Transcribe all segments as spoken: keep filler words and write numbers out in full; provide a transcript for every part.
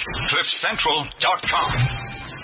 cliff central dot com.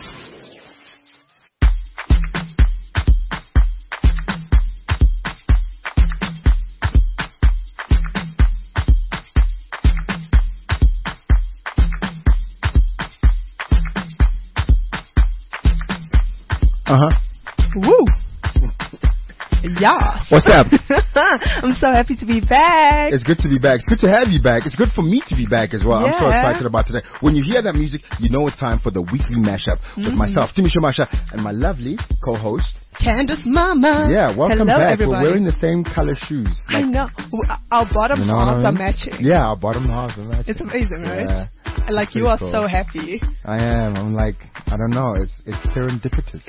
Uh-huh. Woo. Yeah. What's up? I'm so happy to be back. It's good to be back. It's good to have you back. It's good for me to be back as well. Yeah. I'm so excited about today. When you hear that music, you know it's time for the weekly mashup mm. with myself, Timmy Shumasha, and my lovely co-host, Candace Mama. Yeah, welcome Hello, back. everybody. We're wearing the same color shoes. Like, I know. Our bottom you know halves I mean? are matching. Yeah, our bottom halves are matching. It's amazing, right? Yeah. Like, Pretty you are cool. so happy. I am. I'm like, I don't know. It's it's serendipitous.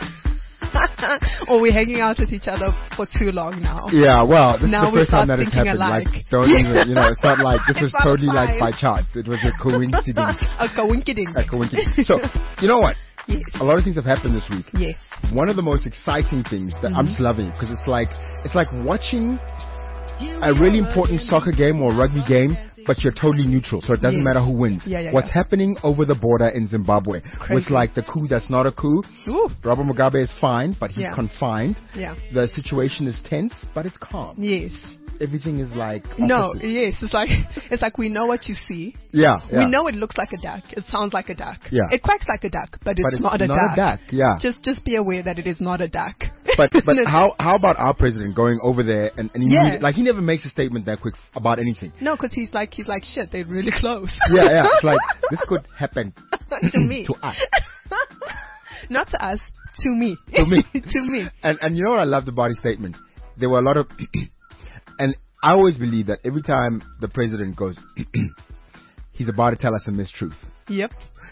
Or we're hanging out with each other for too long now. Yeah, well, this now is the first time that it's happened. Alike. Like, don't even, you know, it's not like this was It's totally fine. like by chance. It was a coincidence. A coincidence. A coincidence. So, you know what? Yes. A lot of things have happened this week. Yes. One of the most exciting things that Mm-hmm. I'm just loving because it's like it's like watching a really important soccer game or rugby game, but you're totally neutral, so it doesn't Yes. matter who wins. Yeah, yeah, What's yeah. happening over the border in Zimbabwe Crazy. with like the coup that's not a coup. Ooh. Robert Mugabe is fine, but he's Yeah. confined. Yeah. The situation is tense, but it's calm. Yes. Everything is like No, opposite. yes. It's like it's like we know what you see. Yeah, yeah. We know it looks like a duck. It sounds like a duck. Yeah. It quacks like a duck, but it's, but it's not, a, not duck. a duck. Yeah. Just just be aware that it is not a duck. But but how how about our president going over there and, and he Yeah. really- like he never makes a statement that quick f- about anything. No, because he's like he's like shit. They're really close. Yeah, yeah. It's like this could happen to me. to us. Not to us. To me. To me. to me. And and you know what I love about his statement? There were a lot of and I always believe that every time the president goes he's about to tell us a mistruth. Yep.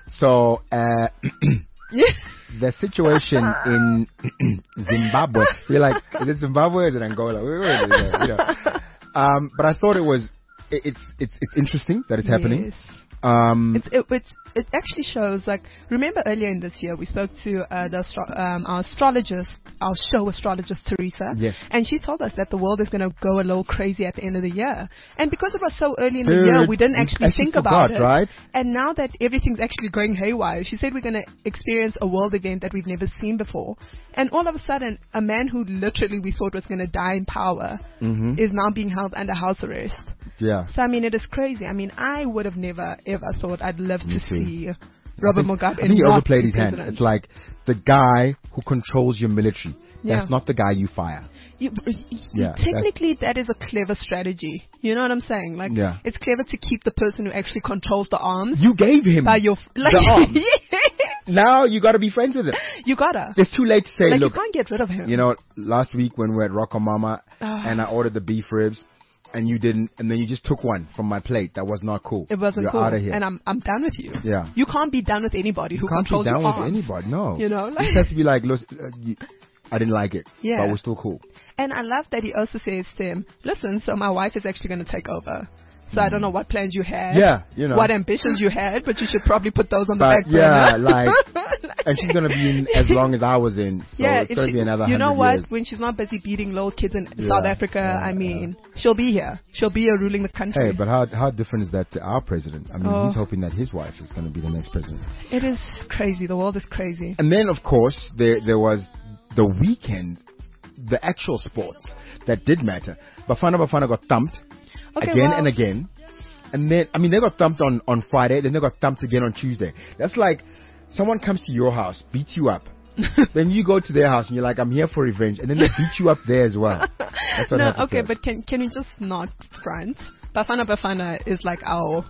So uh Yeah. the situation in Zimbabwe, you're like, is it Zimbabwe or is it Angola? Where- where is it? You know. Um, but I thought it was, it, it's it's it's interesting that it's happening. Yes. Um, It's, it, it's, it actually shows, like, remember earlier in this year, we spoke to uh, the astro- um, our astrologist, our show astrologist, Teresa. Yes. And she told us that the world is going to go a little crazy at the end of the year. And because it was so early in Dude, the year, we didn't we actually, actually think about forgot, it. right? And now that everything's actually going haywire, she said we're going to experience a world event that we've never seen before. And all of a sudden, a man who literally we thought was going to die in power mhm. is now being held under house arrest. Yeah. So, I mean, it is crazy. I mean, I would have never, ever thought I'd love Me to too. see Robert Mugabe. I think he not overplayed be his hand. president. It's like the guy who controls your military. Yeah. That's not the guy you fire. You, you, Yeah, technically, that is a clever strategy. You know what I'm saying? Like, Yeah. it's clever to keep the person who actually controls the arms You gave him by your, like, the arms. yeah. Now you got to be friends with him. You gotta. It's too late to say, Like, look, you can't get rid of him. you know, last week when we were at Rocco Mama Ah. and I ordered the beef ribs and you didn't, and then you just took one from my plate. That was not cool. It wasn't You're cool. out of here. And I'm, I'm done with you. Yeah. You can't be done with anybody who You can't controls be down your with arms. anybody. No. You know, You like- just have to be like, look, uh, you, I didn't like it, Yeah. but we're still cool. And I love that he also says to him, listen, so my wife is actually going to take over. So I don't know what plans you had. Yeah, you know. What ambitions you had, but you should probably put those on the But back burner. yeah, like, and she's gonna be in as long as I was in, so yeah, it's if gonna she- be another you know hundred what? years. When she's not busy beating little kids in Yeah, South Africa, yeah, I mean, she'll be here. She'll be here ruling the country. Hey, but how how different is that to our president? I mean, Oh. he's hoping that his wife is gonna be the next president. It is crazy. The world is crazy. And then, of course, there there was the weekend, the actual sports that did matter. Bafana Bafana got thumped Okay, again well, and again. And then, I mean, they got thumped on, on Friday, then they got thumped again on Tuesday. That's like someone comes to your house, beats you up. Then you go to their house and you're like, I'm here for revenge. And then they beat you up there as well. That's what no, happens okay, to us. but can can we just not front? Bafana Bafana is like our.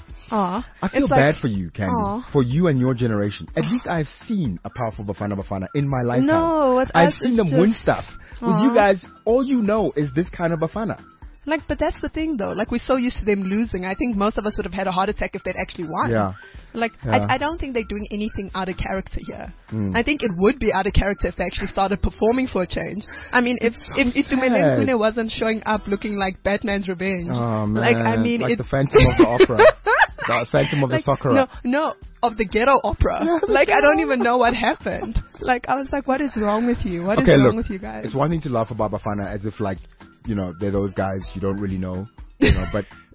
Aw. I feel It's bad like, for you, Candy. Aw. For you and your generation. At least I've seen a powerful Bafana Bafana in my lifetime. No, with I've us, seen it's them just- win stuff. With Aw. you guys, all you know is this kind of Bafana. Like, but that's the thing, though. Like, we're so used to them losing. I think most of us would have had a heart attack if they'd actually won. Yeah. Like, Yeah. I, I don't think they're doing anything out of character here. Mm. I think it would be out of character if they actually started performing for a change. I mean, if if, if sad. Tumeleng wasn't showing up looking like Batman's Revenge. Oh, man. Like, I mean, like it, the Phantom of the Opera. The Phantom of like, the Soccer. No, no, of the ghetto opera. Yeah, the like, I don't ghetto even know what happened. Like, I was like, what is wrong with you? What is Okay, wrong look, with you guys? it's one thing to laugh about Bafana as if, like, you know, they're those guys you don't really know. You know, but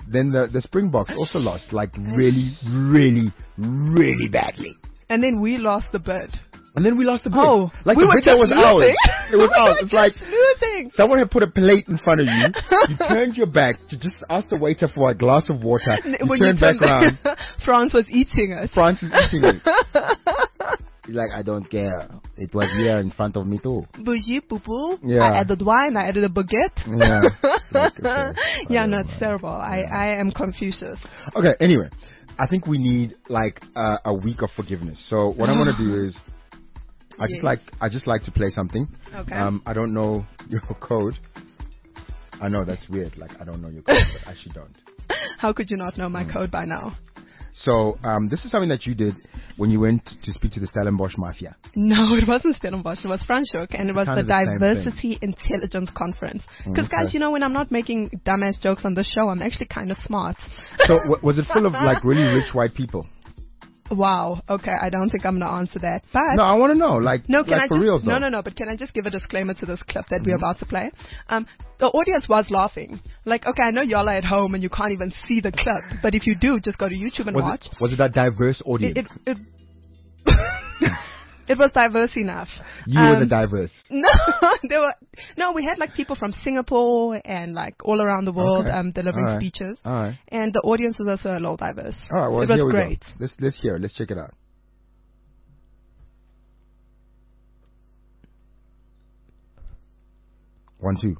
then the, the Springboks also lost, like really, really, really badly. And then we lost the bid. And then we lost the bid. Oh, like we the were bid just that was losing. ours. It was ours. It's like losing. someone had put a plate in front of you. You turned your back to just ask the waiter for a glass of water. You When turned you back around. France was eating us. France is eating it. He's like, I don't care. It was here in front of me too. Bougie, poo-poo. Yeah. I added wine. I added a baguette. Yeah. Like, okay. Yeah, no, it's terrible. I, I am Confucius. Okay, anyway. I think we need like uh, a week of forgiveness. So what I want to do is, I just Yes. like I just like to play something. Okay. Um, I don't know your code. I know that's weird. Like I don't know your code, but I actually don't. How could you not know my code by now? So um, this is something that you did when you went to speak to the Stellenbosch Mafia. No, it wasn't Stellenbosch. It was Franschhoek, and it was Kind the of the same Diversity Intelligence Conference. Because, Okay. guys, you know, when I'm not making dumbass jokes on this show, I'm actually kind of smart. So w- was it full of like really rich white people? Wow. Okay, I don't think I'm going to answer that. But No, I want to know. Like, No, can like I for just reals no, though. no, no? But can I just give a disclaimer to this clip that we're about to play? Um, the audience was laughing. Like, okay, I know y'all are at home and you can't even see the clip, but if you do, just go to YouTube and Was watch. it, was it that diverse audience? It it it, it was diverse enough. you were the Um, diverse. No, there were no. We had like people from Singapore and like all around the world Okay. um, delivering All right. speeches, All right. and the audience was also a little diverse. All right. Well, it was here we great. go. Let's let's hear it. Let's check it out. One, two.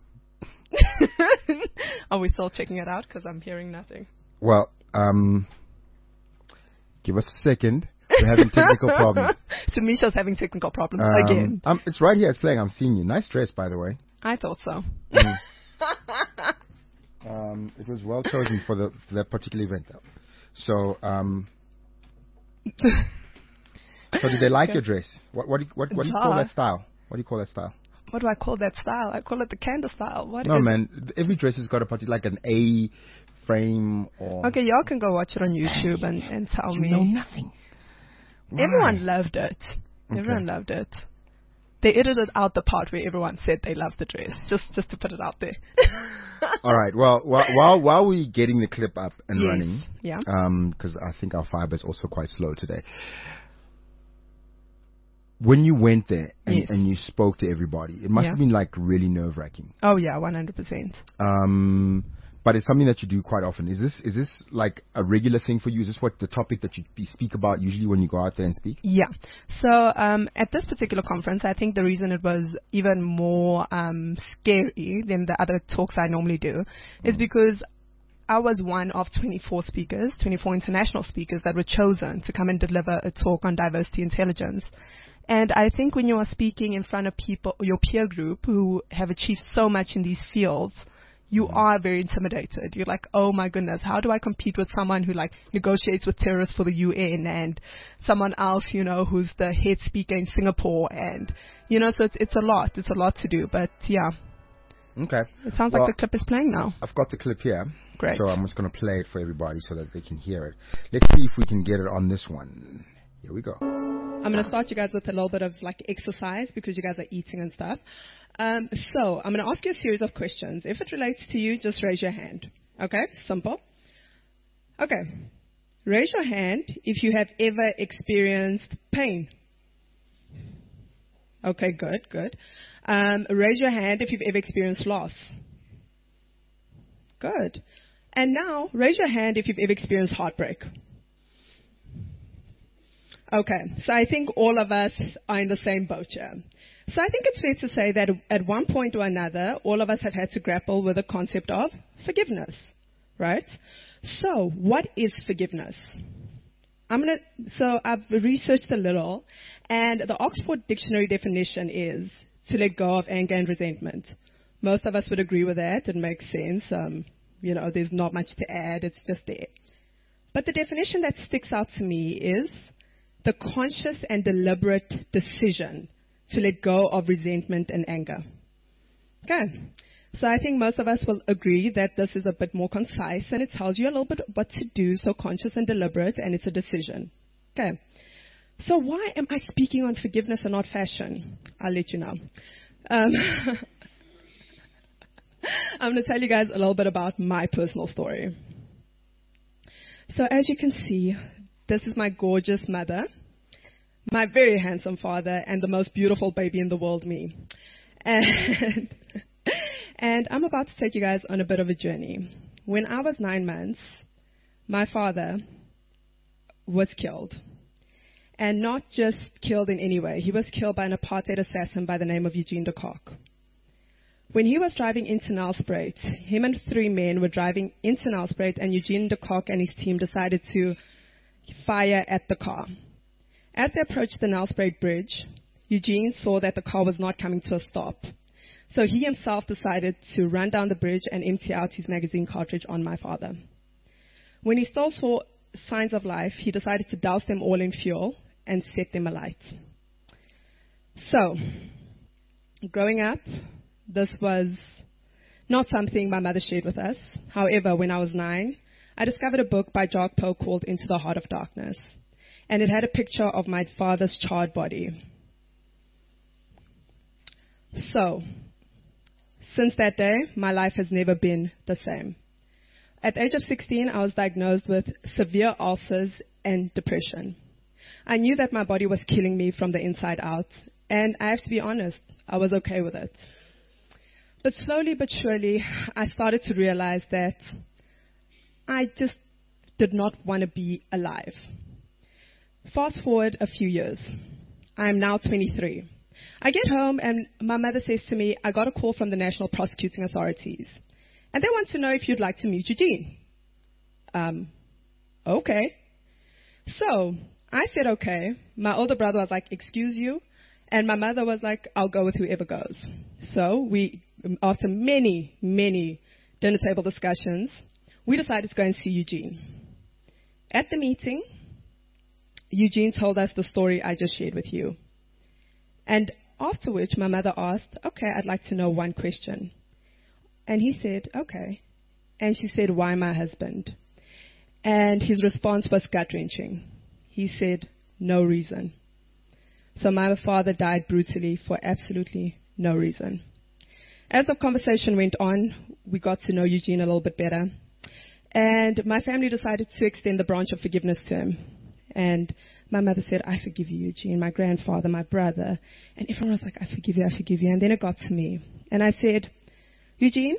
Are we still checking it out? Because I'm hearing nothing. Well, um, give us a second. We're having technical problems. Tamisha's having technical problems Um, again. Um, it's right here. It's playing. I'm seeing you. Nice dress, by the way. I thought so. Um, it was well chosen for the for that particular event. Though. So, um, so did they like Okay. your dress? What what do you, what, what do you call Duh. that style? What do you call that style? What do I call that style? I call it the Candace style. What No, is- man. Every dress has got a particular like an A frame or. Okay, y'all can go watch it on YouTube and, and tell You me. know nothing. Everyone Why? loved it. Okay. Everyone loved it. They edited out the part where everyone said they loved the dress, just just to put it out there. All right. Well, while while, while we're getting the clip up and Yes. running, Yeah. um, because I think our fiber is also quite slow today. When you went there and, Yes. and you spoke to everybody, it must Yeah. have been like really nerve wracking. Oh yeah, one hundred percent. Um, but it's something that you do quite often. Is this is this like a regular thing for you? Is this what the topic that you you speak about usually when you go out there and speak? Yeah. So um, at this particular conference, I think the reason it was even more um, scary than the other talks I normally do is because I was one of twenty-four speakers, twenty-four international speakers that were chosen to come and deliver a talk on diversity intelligence. And I think when you are speaking in front of people, your peer group who have achieved so much in these fields, you are very intimidated. You're like, oh my goodness, how do I compete with someone who like negotiates with terrorists for the U N and someone else, you know, who's the head speaker in Singapore, and you know, so it's it's a lot. It's a lot to do. But yeah, Okay. it sounds Well, like the clip is playing now. I've got the clip here. Great. So I'm just going to play it for everybody so that they can hear it. Let's see if we can get it on this one. Here we go. I'm going to start you guys with a little bit of like exercise because you guys are eating and stuff. Um, so I'm going to ask you a series of questions. If it relates to you, just raise your hand. Okay? Simple. Okay. Raise your hand if you have ever experienced pain. Okay, good, good. Um, raise your hand if you've ever experienced loss. Good. And now, raise your hand if you've ever experienced heartbreak. Okay, so I think all of us are in the same boat here. So I think it's fair to say that at one point or another, all of us have had to grapple with the concept of forgiveness, right? So what is forgiveness? I'm gonna, so I've researched a little, and the Oxford Dictionary definition is to let go of anger and resentment. Most of us would agree with that. It makes sense. Um, you know, there's not much to add. It's just there. But the definition that sticks out to me is the conscious and deliberate decision to let go of resentment and anger. Okay. So I think most of us will agree that this is a bit more concise and it tells you a little bit what to do, so conscious and deliberate, and it's a decision. Okay. So why am I speaking on forgiveness and not fashion? I'll let you know. Um, I'm going to tell you guys a little bit about my personal story. So as you can see, this is my gorgeous mother, my very handsome father, and the most beautiful baby in the world, me. And, and I'm about to take you guys on a bit of a journey. When I was nine months, my father was killed. And not just killed in any way. He was killed by an apartheid assassin by the name of Eugene de Kock. When he was driving into Nelspruit, him and three men were driving into Nelspruit, and Eugene de Kock and his team decided to fire at the car. As they approached the Nelspruit Bridge, Eugene saw that the car was not coming to a stop. So he himself decided to run down the bridge and empty out his magazine cartridge on my father. When he still saw signs of life, he decided to douse them all in fuel and set them alight. So, growing up, this was not something my mother shared with us. However, when I was nine, I discovered a book by Jacques Poe called Into the Heart of Darkness. And it had a picture of my father's charred body. So, since that day, my life has never been the same. At the age of sixteen, I was diagnosed with severe ulcers and depression. I knew that my body was killing me from the inside out, and I have to be honest, I was okay with it. But slowly but surely, I started to realize that I just did not want to be alive. Fast forward a few years. I am now twenty-three. I get home and my mother says to me, I got a call from the National Prosecuting Authorities. And they want to know if you'd like to meet Eugene. Um, okay. So I said, okay. My older brother was like, excuse you. And my mother was like, I'll go with whoever goes. So we, after many, many dinner table discussions, we decided to go and see Eugene. At the meeting, Eugene told us the story I just shared with you. And after which my mother asked, okay, I'd like to know one question. And he said, okay. And she said, why my husband? And his response was gut-wrenching. He said, no reason. So my father died brutally for absolutely no reason. As the conversation went on, we got to know Eugene a little bit better. And my family decided to extend the branch of forgiveness to him. And my mother said, I forgive you, Eugene, my grandfather, my brother. And everyone was like, I forgive you, I forgive you. And then it got to me. And I said, Eugene,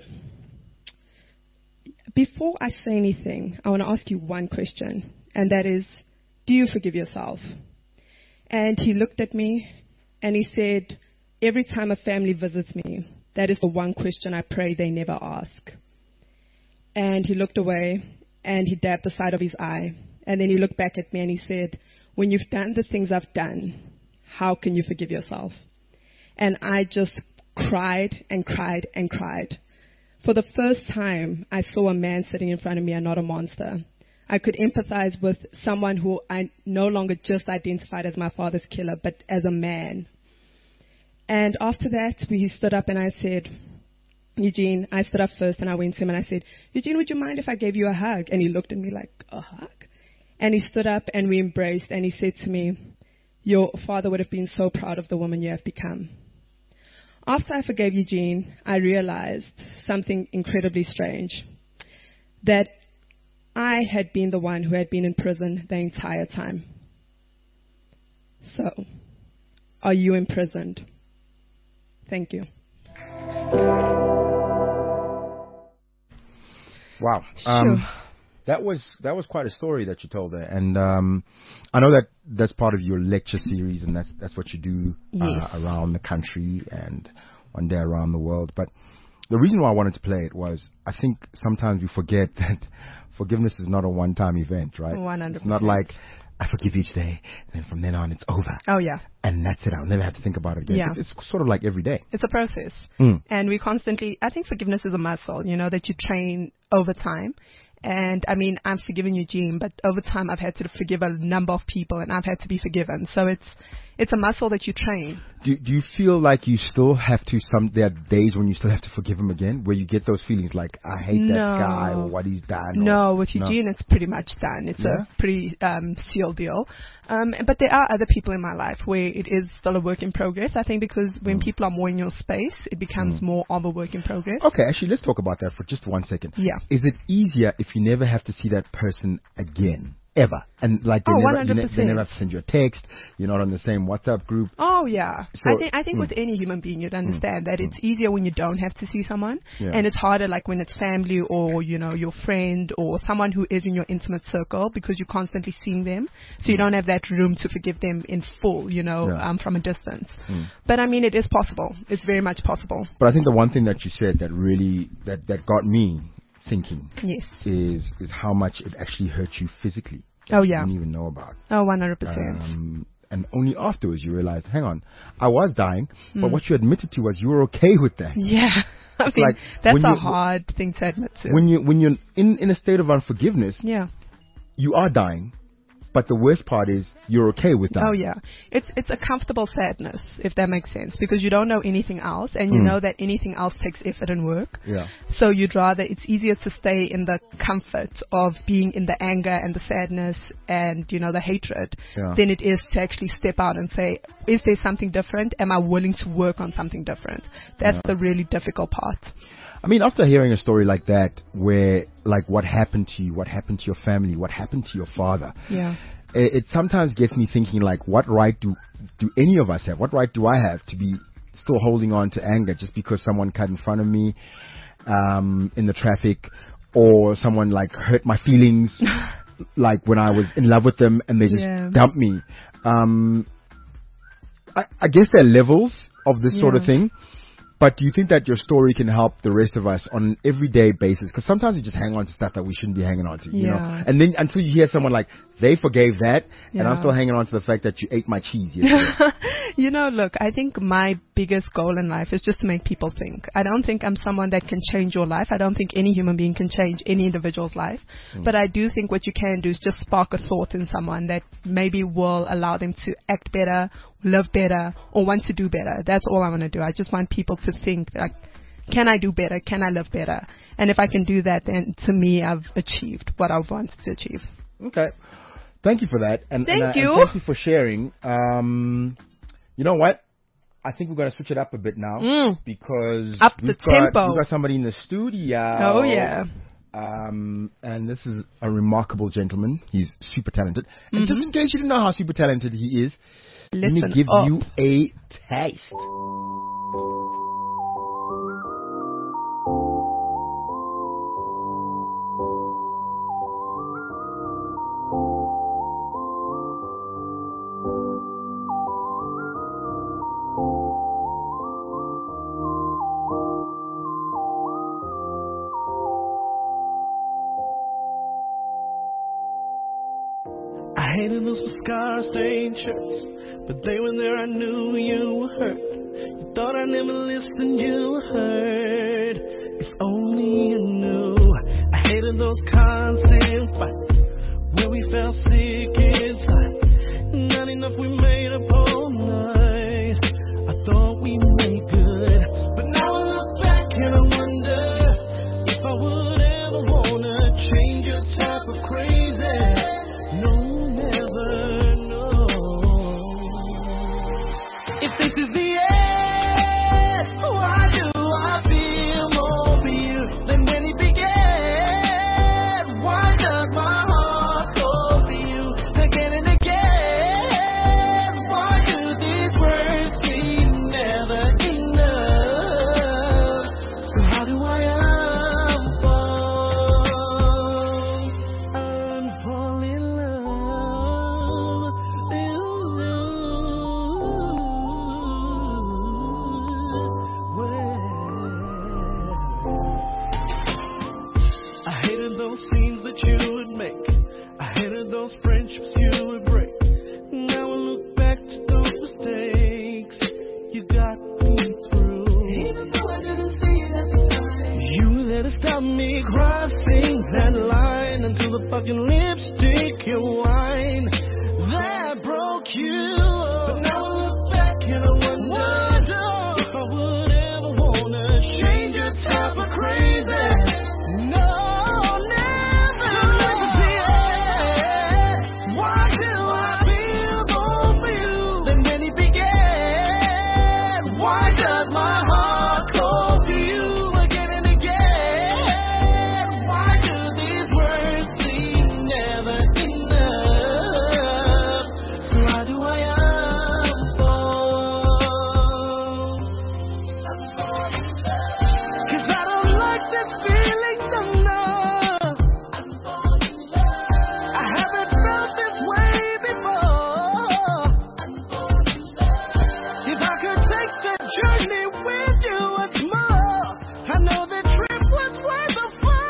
before I say anything, I want to ask you one question. And that is, do you forgive yourself? And he looked at me and he said, every time a family visits me, that is the one question I pray they never ask. And he looked away and he dabbed the side of his eye. And then he looked back at me and he said, when you've done the things I've done, how can you forgive yourself? And I just cried and cried and cried. For the first time, I saw a man sitting in front of me and not a monster. I could empathize with someone who I no longer just identified as my father's killer, but as a man. And after that, we stood up and I said, Eugene, I stood up first and I went to him and I said, Eugene, would you mind if I gave you a hug? And he looked at me like, a hug? And he stood up and we embraced and he said to me, your father would have been so proud of the woman you have become. After I forgave Eugene, I realized something incredibly strange, that I had been the one who had been in prison the entire time. So, are you imprisoned? Thank you. Wow. Sure. Um, that was that was quite a story that you told there, and um, I know that that's part of your lecture series, and that's that's what you do uh, Yes. around the country and one day around the world. But the reason why I wanted to play it was I think sometimes we forget that forgiveness is not a one-time event, right? one hundred percent. It's not like I forgive you today, and then from then on it's over. Oh, yeah. And that's it. I'll never have to think about it again. Yeah. It's, it's sort of like every day. It's a process. Mm. And we constantly, I think forgiveness is a muscle, you know, that you train over time. And I mean, I've forgiven Eugene, but over time I've had to forgive a number of people and I've had to be forgiven. So it's, it's a muscle that you train. Do Do you feel like you still have to? Some there are days when you still have to forgive him again, where you get those feelings like I hate No. that guy or what he's done. No, or, with Eugene, it's pretty much done. It's Yeah? a pretty um, sealed deal. Um, but there are other people in my life where it is still a work in progress. I think because when Mm. people are more in your space, it becomes more of a work in progress. Okay, actually, let's talk about that for just one second. Yeah. Is it easier if you never have to see that person again? Ever. And like they Oh, never, you ne- one hundred they never percent. have to send you a text. You're not on the same WhatsApp group. Oh yeah, So- I think I think mm. with any human being, you'd understand that it's easier when you don't have to see someone, Yeah. and it's harder like when it's family or you know your friend or someone who is in your intimate circle because you're constantly seeing them, so you don't have that room to forgive them in full, you know, Yeah. um, from a distance. But I mean, it is possible. It's very much possible. But I think the one thing that you said that really that that got me thinking Yes. is is how much it actually hurt you physically. Oh You yeah. didn't even know about. Oh, one hundred percent. Um, and only afterwards you realized, hang on, I was dying, Mm. but what you admitted to was you were okay with that. Yeah. I mean, like that's when a you- hard thing to admit to. When you when you're in in a state of unforgiveness, yeah. you are dying, but the worst part is you're okay with that. Oh yeah, it's it's a comfortable sadness, if that makes sense, because you don't know anything else, and you Mm. know that anything else takes effort and work. Yeah. So you'd rather it's easier to stay in the comfort of being in the anger and the sadness and you know the hatred Yeah. than it is to actually step out and say, is there something different? Am I willing to work on something different? That's Yeah. the really difficult part. I mean, after hearing a story like that, where like what happened to you, what happened to your family, what happened to your father, Yeah. it, it sometimes gets me thinking like, what right do do any of us have? What right do I have to be still holding on to anger just because someone cut in front of me um, in the traffic, or someone like hurt my feelings, like when I was in love with them and they just Yeah. dumped me? Um, I, I guess there are levels of this sort of Yeah. thing. But do you think that your story can help the rest of us on an everyday basis? Because sometimes we just hang on to stuff that we shouldn't be hanging on to, you know? Yeah. And then until you hear someone like, they forgave that, and I'm Yeah. still hanging on to the fact that you ate my cheese yesterday. You know, look, I think my biggest goal in life is just to make people think. I don't think I'm someone that can change your life. I don't think any human being can change any individual's life. But I do think what you can do is just spark a thought in someone that maybe will allow them to act better, live better, or want to do better. That's all I want to do. I just want people to think, like, can I do better? Can I live better? And if I can do that, then to me, I've achieved what I've wanted to achieve. Okay. Thank you for that. And, Thank and, uh, and you. thank you for sharing. Um, you know what? I think we're going to switch it up a bit now Mm. because Up we've the got, tempo. we've got somebody in the studio. Oh, yeah. Um, and this is a remarkable gentleman. He's super talented. And just in case you didn't know how super talented he is, let me Listen give up. you a taste. I hated those scar-stained shirts, but they were there, I knew you were hurt. You thought I never listened, you heard. It's only you knew. I hated those constant fights, where we felt sick inside. Not enough, we made up all night. I thought we made good, but now I look back and I wonder if I would ever wanna change your type of crazy. No, never, no. If this is the end, why do I feel more for you than when it began? Why does my heart go for you again and And I wonder if I would ever wanna change your type of crazy. No, never. Why do I feel more for you than when it began? Why does my heart call for you again and again? Why do these words seem never enough? So why do I unfold? 'Cause I don't like this feeling, no, no. I haven't felt this way before. If I could take the journey with you once more, I know the trip was worth the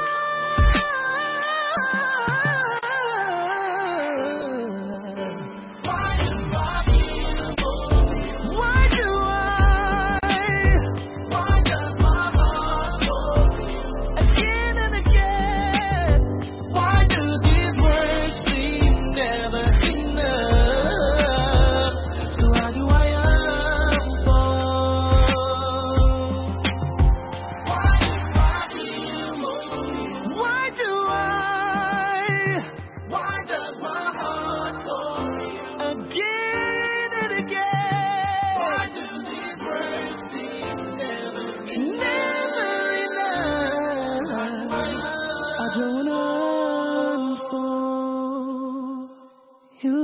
fun. Why do I feel Why do I? Why does my heart go again and again? Why do these words seem never enough? So why do I unfold? Why do I feel Why do I? Why does my heart go again and again? Why do these words seem never never enough? I don't unfold in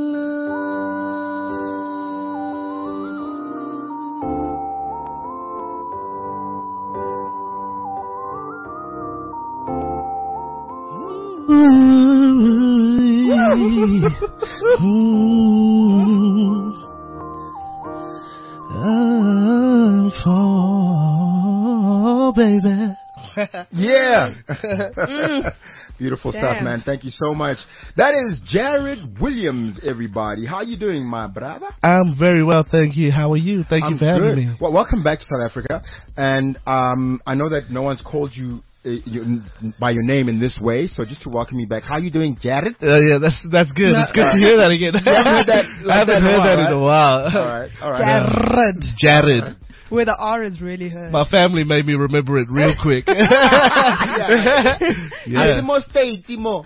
Unfold, baby. Yeah. Mm. Beautiful stuff, Damn. man. Thank you so much. That is Jared Williams, everybody. How you doing, my brother? I'm very well, thank you. How are you? Thank I'm you for having good. me. Well, welcome back to South Africa. And um, I know that no one's called you, uh, you by your name in this way, so just to welcome you back. How you doing, Jared? Uh, yeah, that's that's good. No. It's good to hear that again. You haven't heard that like I haven't that in a heard while, that right? in a while. All right, all right. Jared. Jared. Where the R is really heard. My family made me remember it real quick. Yeah. Yeah. Timo, stay, Timo.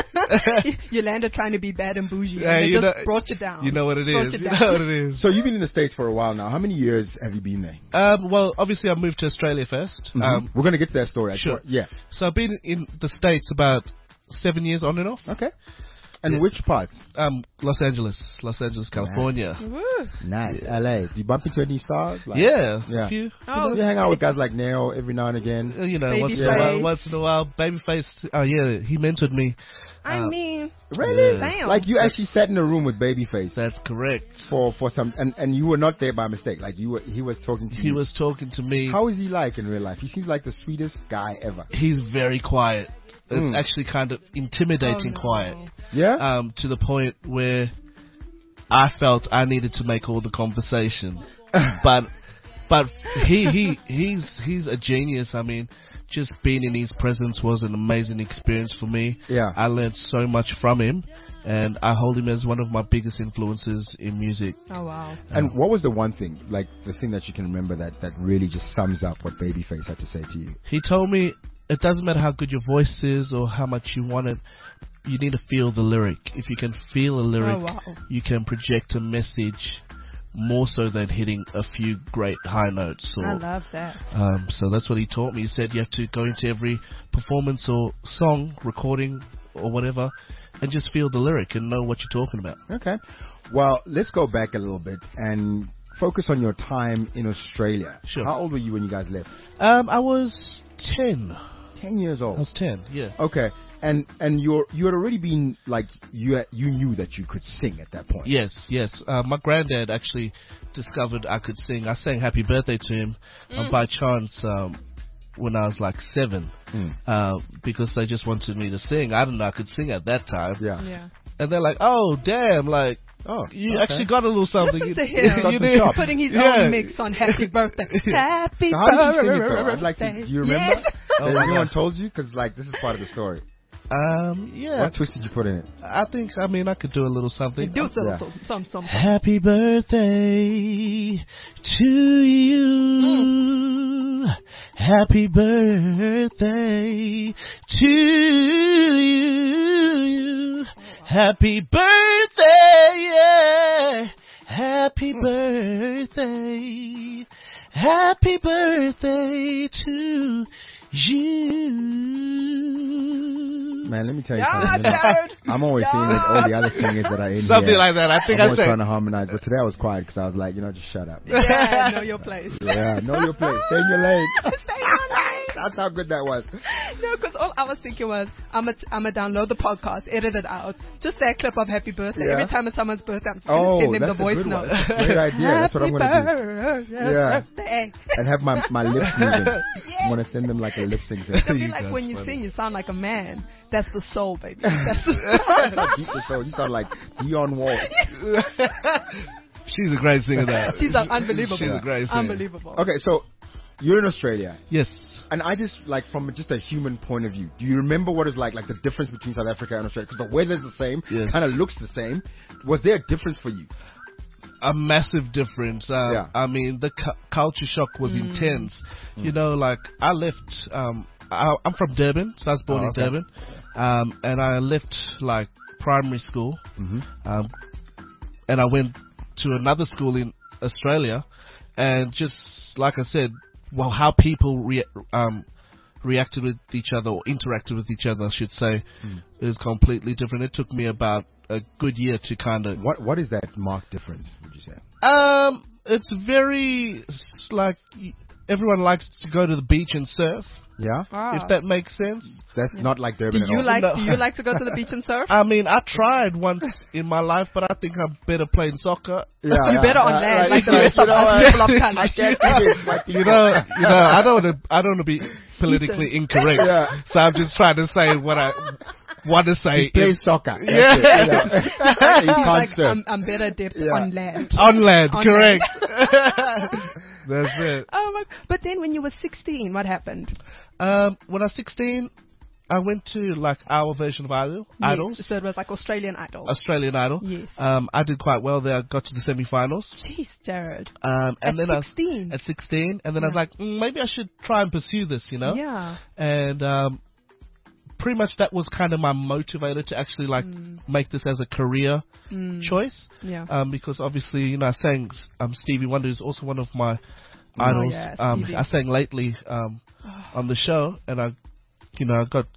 Yolanda trying to be bad and bougie. Yeah, and they you just know- brought you down. You know what it Brought is. you You down. know what it is. So you've been in the States for a while now. How many years have you been there? Um, well, obviously, I moved to Australia first. Mhm. Um, We're going to get to that story. I sure. thought- Yeah. so I've been in the States about seven years on and off. Okay. And Yeah. which parts? Um, Los Angeles, Los Angeles, California. Woo. Nice. L A. Do you bump into any stars? Like, Yeah, Yeah. a few. Oh, You hang out with guys like Neo every now and again. Uh, You know, once in a Babyface. while. Once in a while, Babyface. Oh yeah, he mentored me. I Uh, mean, Really? damn. Like you actually sat in a room with Babyface That's correct. for for some, and and you were not there by mistake. Like you were, he was talking to He you. was talking to me. How is he like in real life? He seems like the sweetest guy ever. He's very quiet. It's Mm. actually kind of intimidating Oh, no. quiet. Yeah. Um, to the point where I felt I needed to make all the conversation. but but he he he's he's a genius. I mean, just being in his presence was an amazing experience for me. Yeah. I learned so much from him, and I hold him as one of my biggest influences in music. Oh, wow. And what was the one thing, like the thing that you can remember that that really just sums up what Babyface had to say to you? He told me it doesn't matter how good your voice is or how much you want it. You need to feel the lyric. If you can feel a lyric, Oh, wow. you can project a message more so than hitting a few great high notes. Or, I love that. Um, so that's what he taught me. He said you have to go into every performance or song, recording or whatever, and just feel the lyric and know what you're talking about. Okay. Well, let's go back a little bit and focus on your time in Australia. Sure. How old were you when you guys left? Um, I was ten. Ten years I old. was ten, yeah. Okay. And and you're you had already been like you had, you knew that you could sing at that point. Yes, yes. Uh, my granddad actually discovered I could sing. I sang Happy Birthday to him uh, by chance um, when I was like seven Mm. uh, because they just wanted me to sing. I didn't know I could sing at that time. Yeah. Yeah. And they're like, oh, damn, like, Oh, you okay. actually got a little something. Listen to You- him. Got you some did. chops. Putting his Yeah. own mix on Happy Birthday. Happy So how did you Birthday. sing it though? I'd like to. Do you remember? Yes. Has Oh, my anyone God. told you? Because like this is part of the story. Um, yeah. What twist did you put in it? I think, I mean, I could do a little something. Do some, Yeah. some, some, some. Happy birthday to you. Mm. Happy birthday to you. Happy birthday, yeah. Happy birthday. Happy birthday to you. Man, let me tell you Yeah, something. You know, Jared. I'm always saying that all the other singers that are in Something here, like that. I think I'm I always said. trying to harmonize, but today I was quiet because I was like, you know, just shut up. Yeah, know your place. Yeah, know your place. Stay in your lane. Stay in your lane. That's how good that was. No, because all I was thinking was, I'm going to download the podcast, edit it out, just say a clip of happy birthday. Yeah. Every time it's someone's birthday, I'm just Oh, going to send them that's the a voice good note. one. Great idea. That's what I'm going to do. Happy Yeah. birthday. And have my, my lips moving. Yes. I'm going to send them like a lip sync thing. I feel You like guys when you funny. sing, you sound like a man. That's the soul, baby. That's the soul. Deep the soul. You sound like Dion Wall. She's a great singer there. She's un- unbelievable. She's a great singer. Unbelievable. Okay, so you're in Australia. Yes. And I just, like, from just a human point of view, do you remember what it's like, like the difference between South Africa and Australia? Because the weather's the same, Yes. kind of looks the same. Was there a difference for you? A massive difference. Um, Yeah. I mean, the cu- culture shock was intense. You know, like I left. Um, I, I'm from Durban, so I was born Oh, in okay. Durban, um, and I left like primary school, Mm-hmm. um, and I went to another school in Australia, and just like I said, well, how people rea- um, reacted with each other or interacted with each other, I should say, Mm. is completely different. It took me about a good year to kind of What What is that marked difference, would you say? Um, it's very s- like y- everyone likes to go to the beach and surf. Yeah? Ah. If that makes sense. That's not like do Durban at you all. like No. do you like to go to the beach and surf? I mean, I tried once in my life, but I think I'm better playing soccer. Yeah, You're yeah, better on yeah, land, right. like the It's rest you of know us what? people of color. I can't do this. My You know, you know, I don't want to, I don't want to be politically incorrect. Yeah. So I'm just trying to say what I want to say. He plays in- soccer. That's Yeah. it, you know. He He's can't like, surf. I'm, I'm better adept Yeah. on land. on land, On correct. That's it. Oh my! But then when you were sixteen, what happened? Um, when I was sixteen, I went to like our version of Idol, Yes, Idols. so it was like Australian Idol. Australian Idol. Yes. Um, I did quite well there. I got to the semi-finals. Jeez, Jared. Um, and At then sixteen? I was at sixteen, and then I was Yeah. like, mm, maybe I should try and pursue this, you know. Yeah. And um, pretty much that was kind of my motivator to actually like Mm. make this as a career choice. Yeah. Um, because obviously, you know, I sang um, Stevie Wonder is also one of my idols. Oh, yeah, um, Stevie. I sang lately um, on the show, and I, you know, I got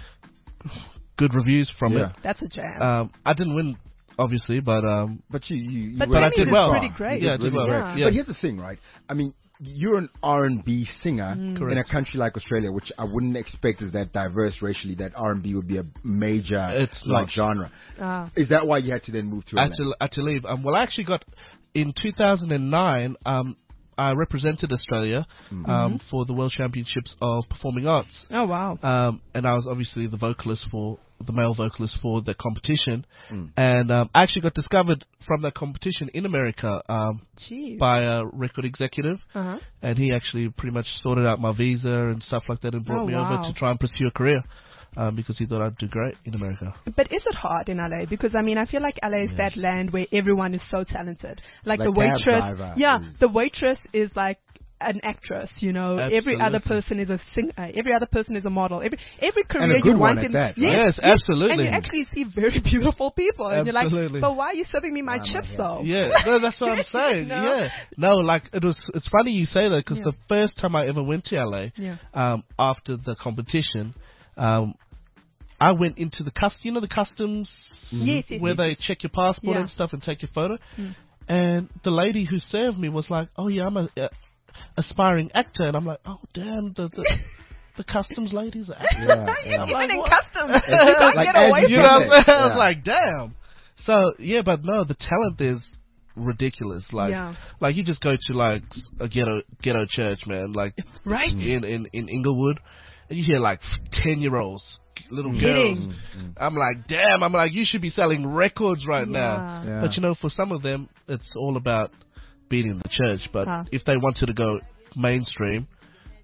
good reviews from Yeah. it. That's a jam. Um, I didn't win, obviously, but um, But you, you, you But were- but I Tammy's did is well. pretty great. Yeah, I did really well. great. Yeah. But here's the thing, right? I mean, you're an R and B singer Mm. in a Correct. country like Australia, which I wouldn't expect is that diverse racially. That R and B would be a major It's like not. genre. Ah. Is that why you had to then move to I L A? had to, I had to leave. Um, well, I actually got in two thousand nine. Um, I represented Australia Mm-hmm. um, for the World Championships of Performing Arts, Oh wow. um, and I was obviously the vocalist for the male vocalist for the competition. Mm. And um, I actually got discovered from that competition in America um, Jeez. by a record executive, Uh-huh. and he actually pretty much sorted out my visa and stuff like that and brought Oh, me wow. over to try and pursue a career. Um, because he thought I'd do great in America. But is it hard in L A? Because I mean, I feel like L A is that land where everyone is so talented. Like, Like the cab waitress, driver yeah, is- the waitress is like an actress. You know, every other Absolutely. person is a singer. Every other person is a model. Every every career a good you one want at in that, right? Yes, absolutely. And you actually see very beautiful people, and you're Absolutely. like, but why are you serving me my Nah, chips man, though? Yeah, no, that's what I'm saying. No? Yeah, no, like it was. It's funny you say that because Yeah. the first time I ever went to L A, Yeah. um, after the competition, um, I went into the cust. You know the customs Yes, yes, where yes. they check your passport Yeah. and stuff and take your photo. Mm. And the lady who served me was like, "Oh yeah, I'm a, a aspiring actor," and I'm like, "Oh damn, the the, the customs lady's an actor." Yeah, yeah. Even like, in what? customs, you can't Like, get as away you You from know, it. what I'm saying? I Yeah. was like, damn. So yeah, but no, the talent is ridiculous. Like, Yeah. like you just go to like s- a ghetto ghetto church, man. Like Right? in in in Inglewood, and you hear like ten year olds, little Hitting. girls. I'm like, damn. I'm like, you should be selling records right now. Yeah. Yeah. But you know, for some of them, it's all about being in the church. But Huh. if they wanted to go mainstream,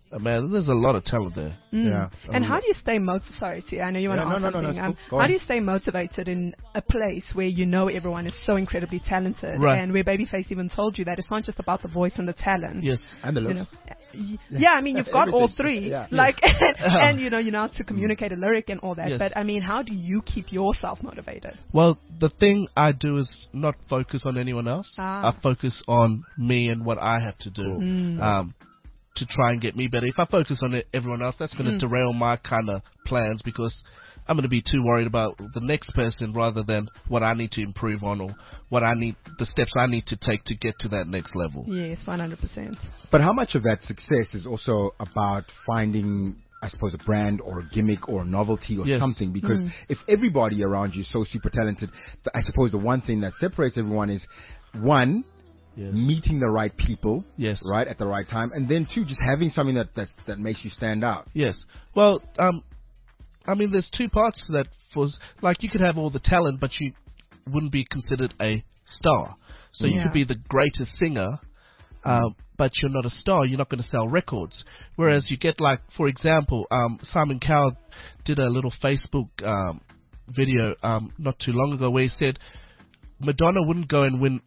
Uh, man, there's a lot of talent there. Mm. Yeah. And Um, how do you stay motivated? Sorry, T, I know you want Yeah, to ask no, no, no, something. no, it's um, cool. Go how on. do you stay motivated in a place where you know everyone is so incredibly talented, Right. and where Babyface even told you that it's not just about the voice and the talent? Yes. And the You looks. know, Y- yeah, I mean, you've got all Everything. three, Yeah. like, and, and you know, you know how to communicate a lyric and all that. Yes. But I mean, how do you keep yourself motivated? Well, the thing I do is not focus on anyone else. Ah. I focus on me and what I have to do Mm. um, to try and get me better. If I focus on it, everyone else, that's going to Mm. derail my kind of plans because I'm going to be too worried about the next person rather than what I need to improve on or what I need, the steps I need to take to get to that next level. Yes, one hundred percent. But how much of that success is also about finding, I suppose, a brand or a gimmick or a novelty or Yes. something? Because Mm. if everybody around you is so super talented, th- I suppose the one thing that separates everyone is, one, Yes. meeting the right people, Yes. right, at the right time, and then two, just having something that, that, that makes you stand out. Yes. Well, um, I mean, there's two parts to that. For like, you could have all the talent, but you wouldn't be considered a star. So you Yeah. could be the greatest singer, uh, but you're not a star. You're not going to sell records. Whereas you get, like, for example, um, Simon Cowell did a little Facebook um, video um, not too long ago where he said Madonna wouldn't go and win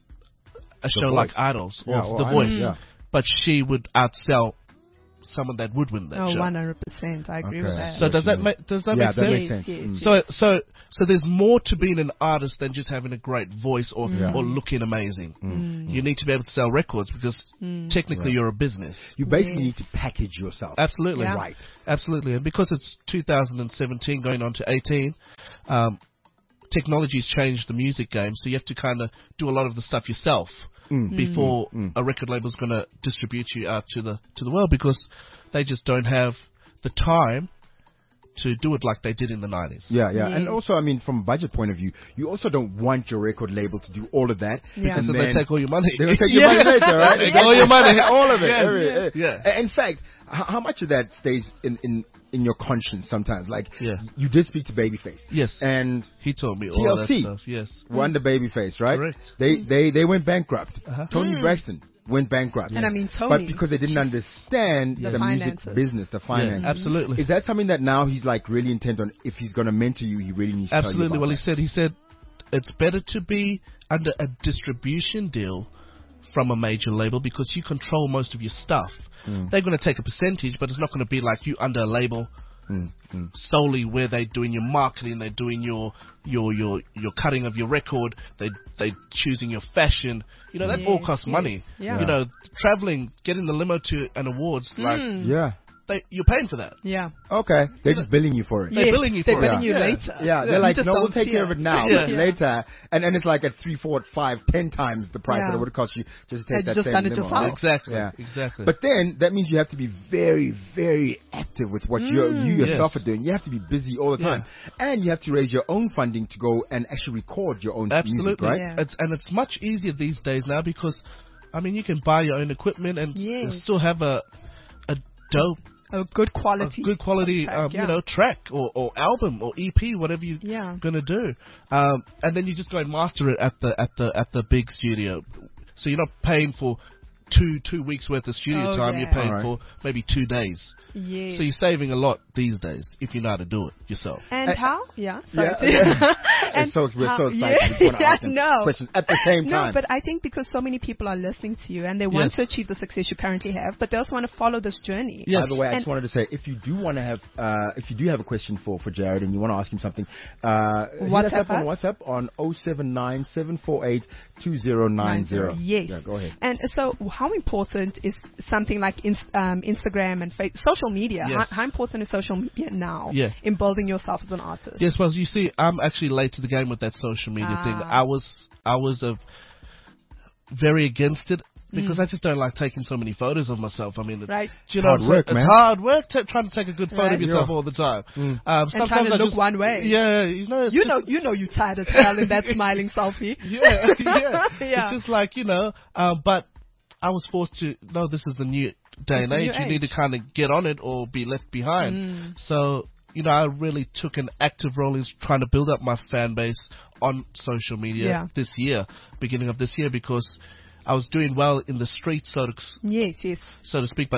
a show Voice. like Idols or Yeah, or The Idols, Voice, yeah. but she would outsell someone that would win that Oh, show. one hundred percent. I agree Okay. with that. So does that make does that Yeah, make that sense? makes sense. Yes, Mm. yes, So so so there's more to being an artist than just having a great voice or Yeah. or looking amazing. Mm. You need to be able to sell records because technically Yeah. you're a business. You basically Yes. need to package yourself. Absolutely. Yeah. Right. Absolutely. And because it's two thousand seventeen going on to eighteen, um, technology's changed the music game, so you have to kind of do a lot of the stuff yourself Mm. before Mm. a record label's going to distribute you out to the to the world because they just don't have the time to do it like they did in the nineties. Yeah, yeah. And Yes. also, I mean, from a budget point of view, you also don't want your record label to do all of that. Yeah. and So then they take all your money. They're going to take your Yeah. money later, right? Take all your money. all of it. Yeah. every- eh. Yeah. Uh, In fact, h- how much of that stays in, in, in your conscience sometimes? Like, Yeah. you did speak to Babyface. Yes. And He told me T all L that C. stuff. Yes. Wonder Babyface, right? Correct. They, they, they went bankrupt. Uh-huh. Tony Braxton went bankrupt. And I mean, But Tony. because they didn't understand The the, music finances. business, the finances. absolutely. Is that something that now he's like really intent on? If he's going to mentor you, he really needs to Absolutely. tell you Well, about he said he said it's better to be under a distribution deal from a major label because you control most of your stuff. Mm. They're going to take a percentage, but it's not going to be like you under a label Mm, mm. solely where they're doing your marketing, they're doing your your your your cutting of your record, they they choosing your fashion. You know that all Yes, costs yes. money. Yeah. You know, traveling, getting the limo to an awards, like Mm. Yeah. they, you're paying for that. Yeah. Okay. They're just billing you for it. They're Yes, billing you they're for it. billing you Yeah. later. Yeah, You they're like, just no, we'll don't take see care of it. it now, Yeah. but Yeah. later, and and it's like at three, four, five, ten times the price Yeah. that it would cost you just to take It's that just same done it limo. yourself. Exactly. Yeah. Exactly. But then that means you have to be very, very active with what you Mm. you yourself Yes. are doing. You have to be busy all the Yeah. time, and you have to raise your own funding to go and actually record your own Absolutely. music, right? Yeah. It's, and it's much easier these days now because, I mean, you can buy your own equipment and Yes. still have a a dope, A good a quality. good quality, track, um, yeah. you know, track or, or album or E P, whatever you're Yeah. gonna do. Um, and then you just go and master it at the at the at the big studio. So you're not paying for two two weeks worth of studio Oh, time. yeah. You're paying Alright. for maybe two days. Yes. So you're saving a lot these days if you know how to do it yourself. And Uh, how? Yeah. Yeah, Sorry. yeah. And It's so, we're how- so excited. Yeah, We just want to yeah, ask them no. questions at the same No, time. but I think because so many people are listening to you and they want Yes. to achieve the success you currently have, but they also want to follow this journey. Yes. By the way, I And- just wanted to say, if you do want to have, uh, if you do have a question for, for Jared and you want to ask him something, uh, hit us WhatsApp up on us. WhatsApp on oh seven nine, seven four eight, two oh nine oh. Yes. Yeah, go ahead. And so, how important is something like inst- um, Instagram and fa- social media? Yes. How, how important is social media now Yeah. in building yourself as an artist? Yes, well, you see, I'm actually late to the game with that social media thing. Ah. I was, I was uh, very against it because I just don't like taking so many photos of myself. I mean, it, Right. you know, hard work, it's man. hard work t- trying to take a good photo Right. of yourself Yeah. all the time. Mm. Um, And sometimes trying to I look just, one way. Yeah, you know, it's You just- know, you know, you tired as hell in that smiling selfie. yeah, yeah. Yeah. It's just like, you know, um, but I was forced to, no, this is the new day It's and the new age. You need to age. kind of get on it or be left behind. Mm. So, you know, I really took an active role in trying to build up my fan base on social media Yeah. this year, beginning of this year, because I was doing well in the streets, so to, Yes, yes. so to speak, but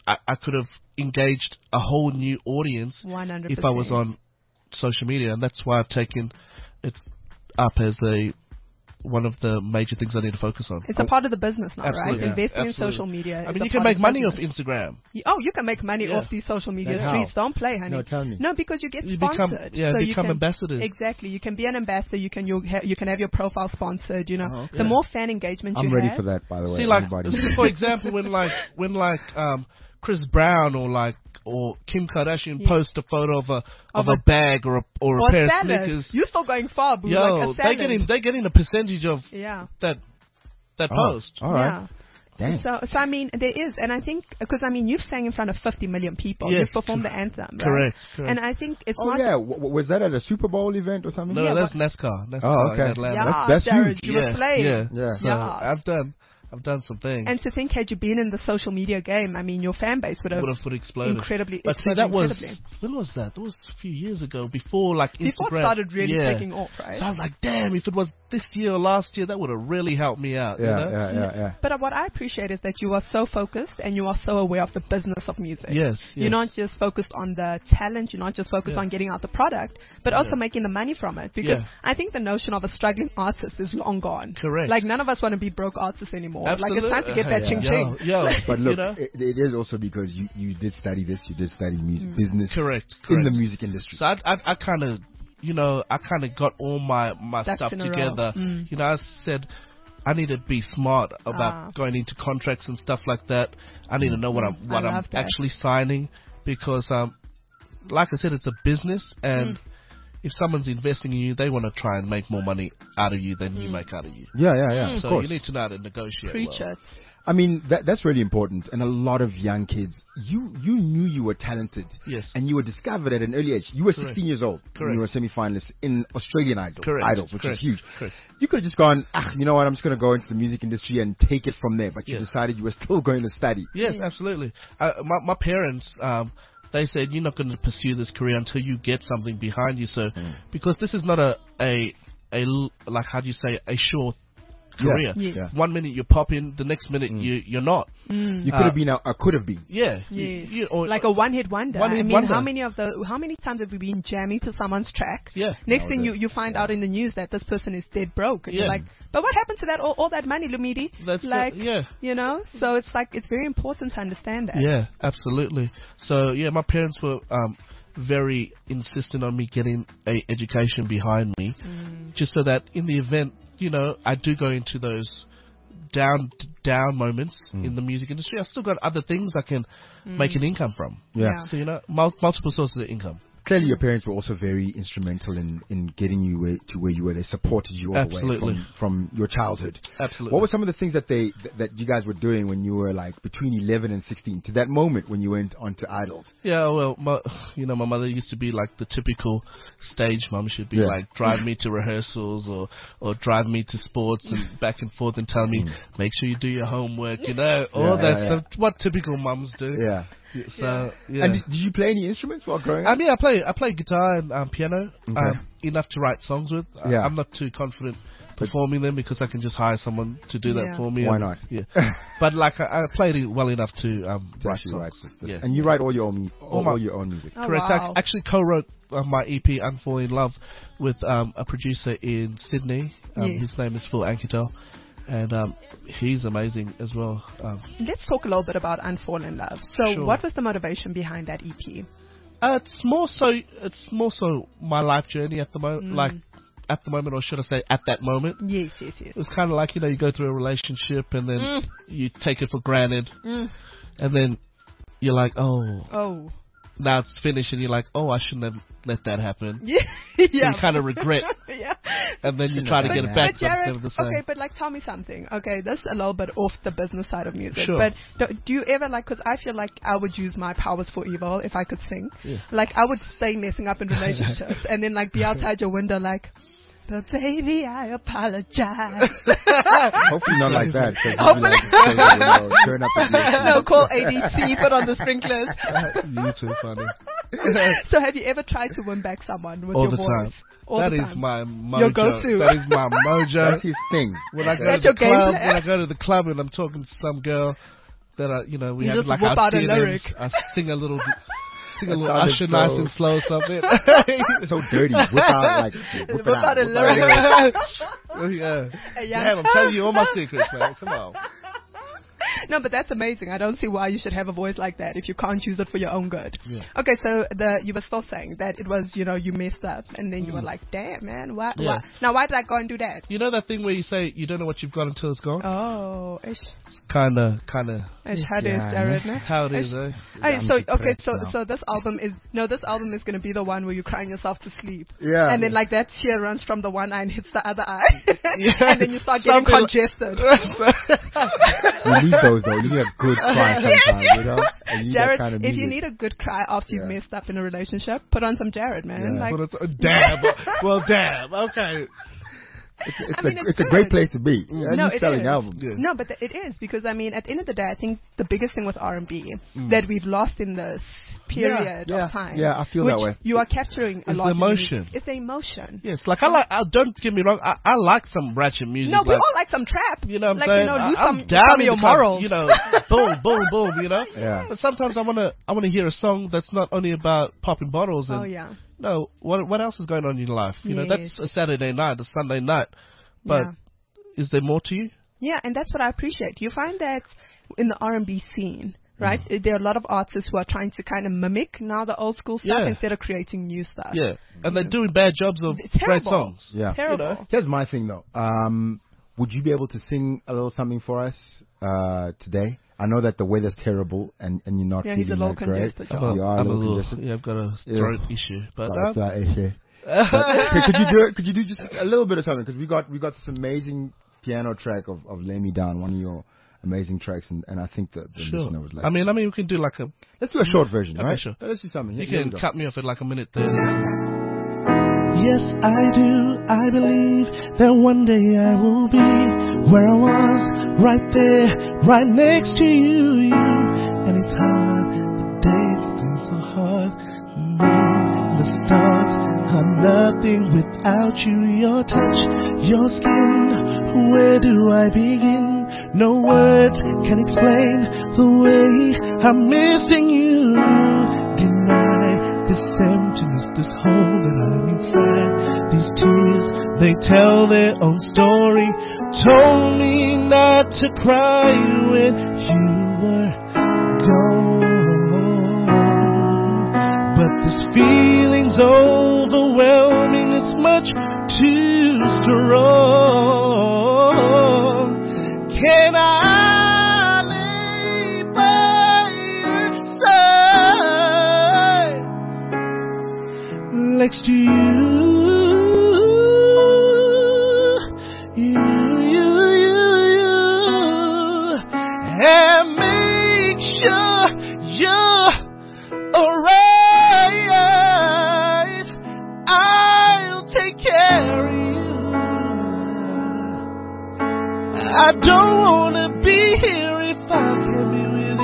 I, I could have engaged a whole new audience one hundred percent. if I was on social media, and that's why I've taken it up as a one of the major things I need to focus on. It's a part of the business now, Absolutely. right? Yeah. Investing Absolutely. in social media. I is mean, a you can part make of money off business. Instagram. You- Oh, you can make money Yeah. off these social media That's streets. how. Don't play, honey. No, tell me. No, because you get You become- sponsored. yeah, so you become can, ambassadors. Exactly. You can be an ambassador. You can you, ha- you can have your profile sponsored. You know, Oh, okay. the more fan engagement I'm you ready have. for that, by the way. See, like everybody. for example, when like when like um Chris Brown or like or Kim Kardashian Yeah. post a photo of a of, Of a, a- bag or a or a Or pair of salad. sneakers. You're still going far, boo. Yo, like a they salad. getting they getting a percentage of Yeah. that that Oh, post. all right. Yeah. Damn. So, so I mean, there is, and I think because I mean, you've sang in front of fifty million people. Yes. You've performed the anthem, right? Correct, correct. And I think it's Oh not. yeah, w- w- was that at a Super Bowl event or something? No, Yeah, that's but- NASCAR. NASCAR Oh, okay. in Atlanta. Yeah, That's- that's Jared, huge. you were yeah, playing. yeah, Yeah. So Yeah. I've done I've done some things. And to think, had you been in the social media game, I mean, your fan base would have would have would exploded. incredibly. But see, exploded that was incredibly. when was that? That was a few years ago, before like Instagram Before it started really yeah. taking off, right? So I was like, damn, if it was this year or last year, that would have really helped me out. Yeah, you know? yeah, yeah, yeah. But what I appreciate is that you are so focused and you are so aware of the business of music. Yes, You're yes. not just focused on the talent, you're not just focused Yeah. on getting out the product, but also Yeah. making the money from it. Because Yeah. I think the notion of a struggling artist is long gone. Correct. Like none of us want to be broke artists anymore. Absolutely. Like it's time to get that Yeah. ching ching. Yo, yo, But you look, know? it, it is also because you, you did study this, you did study music Mm. business Correct, in the correct. music industry. So I, I, I kind of, you know, I kind of got all my, my Ducks stuff in a row. together. Mm. You know, I said I need to be smart about Ah. going into contracts and stuff like that. I need to know what I'm Mm, what I I'm love that. actually signing because, um, like I said, it's a business, and Mm. if someone's investing in you, they want to try and make more money out of you than you make out of you. yeah, yeah, yeah. Of So course. you need to know how to negotiate. Preach well. it. I mean, that, that's really important. And a lot of young kids, you you knew you were talented. Yes. And you were discovered at an early age. You were Correct. sixteen years old when Correct. you were semi-finalist in Australian Idol, Correct. Idols, which Correct. is huge. Correct. You could have just gone, ah, you know what, I'm just going to go into the music industry and take it from there. But you Yes. decided you were still going to study. Yes, absolutely. Uh, my my parents, um, they said you're not going to pursue this career until you get something behind you. So, because this is not a a a l- like how do you say a sure career. Yeah. Yeah. One minute you pop in, the next minute you you're not. Mm. You could Uh, have been a, a could have been. Yeah. You- Yes. you- or- Like a one-hit wonder. One-hit I mean, wonder. how many of the how many times have we been jamming to someone's track? Yeah. Next thing you, Nowadays. you find out in the news that this person is dead broke. And Yeah. you're like, but what happened to that all, all that money, Lumidi? That's like, what- yeah. you know. So it's like it's very important to understand that. Yeah, absolutely. So yeah, my parents were um, very insistent on me getting a education behind me, Mm. just so that in the event, you know, I do go into those down down moments in the music industry, I still got other things I can make an income from. Yeah. Yeah. So you know, mul- multiple sources of income. Clearly, your parents were also very instrumental in, in getting you where, to where you were. They supported you all Absolutely. the way from, from your childhood. Absolutely. What were some of the things that they th- that you guys were doing when you were like between eleven and sixteen to that moment when you went onto Idols? Yeah, well, my, you know, my mother used to be like the typical stage mum. She'd be Yeah. like, drive me to rehearsals or, or drive me to sports and back and forth and tell me, make sure you do your homework, you know, all Yeah, that yeah, stuff. What typical mums do. Yeah. So, yeah. And did, did you play any instruments while growing I up? mean, I play I play guitar and um, piano, Okay. um, enough to write songs with. I- Yeah. I'm not too confident performing them because I can just hire someone to do that Yeah. for me. Why and- not? Yeah. But like, I, I played it well enough to um, To write actually songs. write stuff. Yeah. And you write all your own, mu- all, All my- all your own music. Oh, Correct. wow. I actually co-wrote uh, my E P "Unfall in Love" with um, a producer in Sydney. Um, Yes. His name is Phil Anketel, and um, he's amazing as well. Um, Let's talk a little bit about Unfall in Love. So, Sure. what was the motivation behind that E P? uh, it's more so. It's more so my life journey at the moment. Mm. Like at the moment, or should I say, at that moment. Yes, yes, yes. It was kind of like, you know, you go through a relationship and then Mm. you take it for granted, Mm. and then you're like, oh, Oh. now it's finished, and you're like, oh, I shouldn't have let that happen. Yeah. So yeah. you kind of regret, yeah. and then you try to But- get it back, But but it's Jared, never the same. okay, but like, tell me something. Okay, this is a little bit off the business side of music. Sure. But do, do you ever like? Because I feel like I would use my powers for evil if I could sing. Yeah. Like I would stay messing up in relationships and then like be outside your window like, but baby, I apologize. Hopefully not like that. 'cause you'd be Hopefully- like, you know, turn up the no, call A D T, put on the sprinklers. You too funny. So have you ever tried to win back someone with All your the voice? time. All That the is time. my mojo. Your go-to. That is my mojo. That's his thing. When I go That's to the your game club, plan. when I go to the club and I'm talking to some girl, that are, you know, we You have just like whip our out a D Ms, lyric. I sing a little, sing a little sounded Usher so- nice and slow or something. So dirty. Whip out like whip, Whip it out a Whip lyric. Oh, yeah. Yeah. Damn, I'm telling you all my secrets, man. Come on. No, but that's amazing. I don't see why you should have a voice like that if you can't use it for your own good. Yeah. Okay, so the you were still saying that it was, you know, you messed up, and then you were like, damn, man, why, Yeah. why? Now, why did I go and do that? You know that thing where you say you don't know what you've got until it's gone? Oh, ish, It's kind of, kind of ish, how it is, Yeah, Jared, no? how it is, Ish. eh? Hey, I'm so okay, depressed so now. so this album is no, this album is gonna be the one where you're crying yourself to sleep. Yeah. And then like that tear runs from the one eye and hits the other eye, Yeah. and then you start getting Something like- congested. You need those though. You need a good cry sometimes, you know. And you need that Jared, kind of if you music. need a good cry after you've Yeah. messed up in a relationship, put on some Jared, man. Yeah. Like, Well, it's- damn. Well, damn. Okay. It's, it's, I mean, a, it's it's a great good. place to be. Yeah, No, you're it selling is. albums. Yeah. No, but th- it is because I mean, at the end of the day, I think the biggest thing with R and B Mm. that we've lost in this period yeah, of time. yeah, I feel which that way. You are capturing a It's lot. the in the emotion. music. It's the emotion. Yes, like I like. I, don't get me wrong. I, I like some ratchet music. No, we like, all like some trap. You know what I'm like, saying? You know, lose I, I'm some, down some of in your the club, morals. You know, boom, boom, boom. You know. Yeah. But sometimes I wanna, I wanna hear a song that's not only about popping bottles and Oh yeah. no, what what else is going on in your life? You know, Yes. that's a Saturday night, a Sunday night. But Yeah. is there more to you? Yeah, and that's what I appreciate. You find that in the R and B scene, right? Mm. There are a lot of artists who are trying to kind of mimic now the old school stuff Yeah. instead of creating new stuff. Yeah, and they're doing bad jobs of It's great terrible. songs. Yeah. Terrible. You know? Here's my thing though. Um, would you be able to sing a little something for us uh, today? I know that the weather's terrible and, and you're not Yeah, he's feeling a little that great. congested, I'm a, You are a I'm a little little, congested. yeah, I've got a Yeah. throat issue, but But, um, uh, eh, eh. But, hey, could you do it? Could you do just a little bit of something? Because we got we got this amazing piano track of, of "Lay Me Down," one of your amazing tracks, and, and I think that the sure. listener was like, I mean, I mean, we can do like a. let's do a short version, Okay, right? sure. Let's do something. You Here- here can we go. cut me off at like a minute thirty. Yes, I do. I believe that one day I will be where I was, right there, right next to you. you. And it's hard, the days seem so hard. The moon and the stars are nothing without you. Your touch, your skin, where do I begin? No words can explain the way I'm missing you. Deny this emptiness, this hole that I'm inside. These tears, they tell their own story. Told me not to cry when you were gone. But this feeling's overwhelming, it's much too strong. Can I lay by your side next to you? You, you, you, you, and make sure you're alright. I'll take care of you. I don't wanna be here if I can be with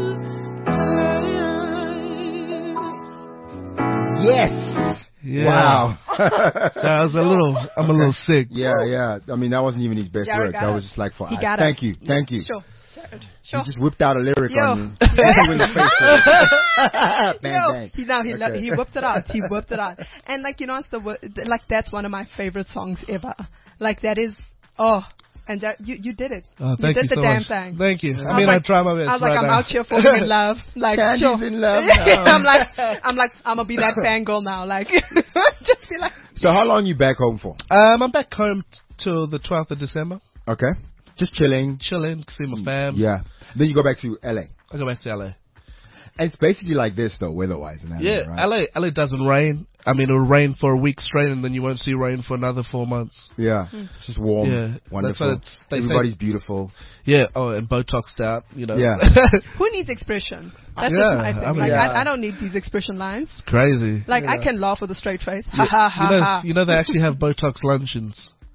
you. Yes. Yeah. Wow. So I was a little, I'm a little sick. Yeah, yeah. I mean, that wasn't even his best Jared work. got That it. was just like for He us. got it. Thank you, thank you. Sure. Jared. He Sure. just whipped out a lyric Yo. on you. With his face to it. bang, Yo, bang. he now he lo- Okay. he whipped it out. He whipped it out. And like you know, it's the wo- th- like that's one of my favorite songs ever. Like that is oh, and Jared, you you did it. Oh, thank you you did the so damn much. thing. Thank you. I was mean, I like- try my best. I was like, right I'm now. out here falling in love. Like, Candy's sure. in love now. I'm like, I'm like, I'm gonna be that fangirl now. Like, just be like, So how long you back home for? Um, I'm back home t- till the twelfth of December. Okay. Just chilling. Chilling, see my fam. Yeah. Then you go back to L A. I go back to L A. And it's basically like this though, weather-wise. In L A, Yeah, right? L A. L A doesn't rain. I mean, it'll rain for a week straight, and then you won't see rain for another four months. Yeah. It's just warm. Yeah, that's Wonderful. what it's- they say- Everybody's beautiful. Yeah. Oh, and Botoxed out. You know. Yeah. who needs expression? That's Yeah, just my thing. I mean- like, Yeah. I, I don't need these expression lines. Crazy. Like, I Yeah. can laugh with a straight face. Ha ha ha you know, ha. you know they actually have Botox luncheons.